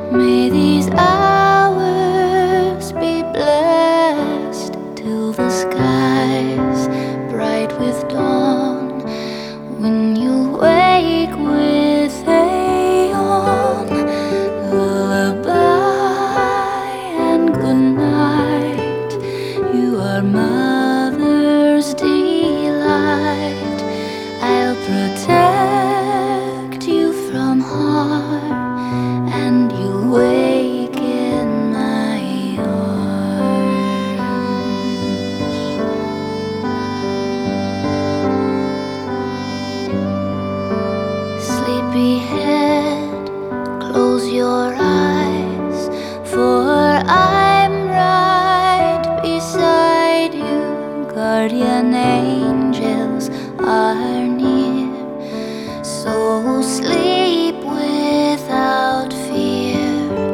May these hours be blessed till the skies bright with dawn. When you wake with a yawn, lullaby and good night. You are mother's delight. I'll protect you from harm, and you'll wake in my arms. Sleepyhead, close your eyes, for I'm right beside you. Guardian angels are near, so sleep without fear.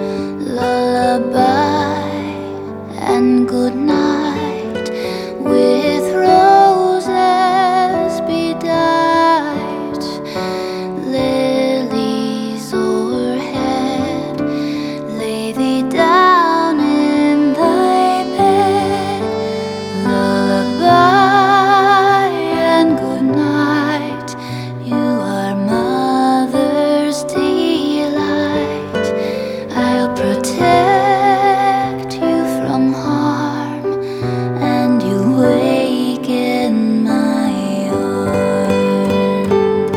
Lullaby and good night, with roses bedight. Lilies overhead, lay thee down in thy bed. Lullaby and good night. You are mother's delight. I'll protect you from harm, and you'll wake in my arms.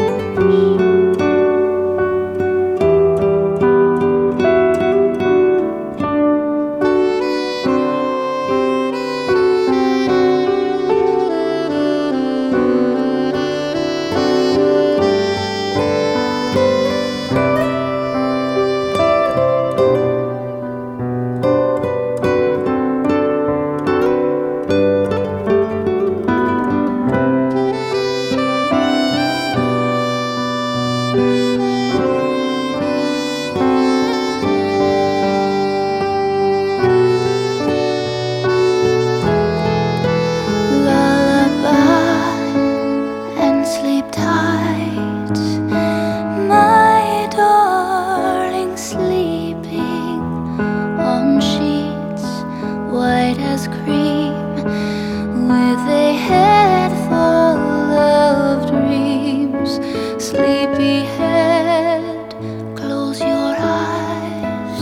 Sleep tight, my darling, sleeping on sheets white as cream, with a head full of dreams. Sleepyhead, close your eyes,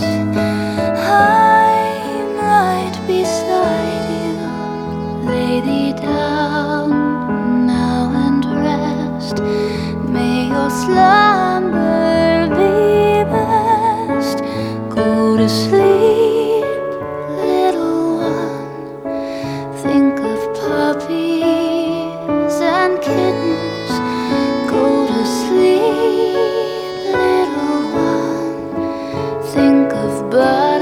I'm right beside you. Lay thee down now and rest. May your slumber be best. Go to sleep, little one. Think of puppies and kittens. Go to sleep, little one. Think of birds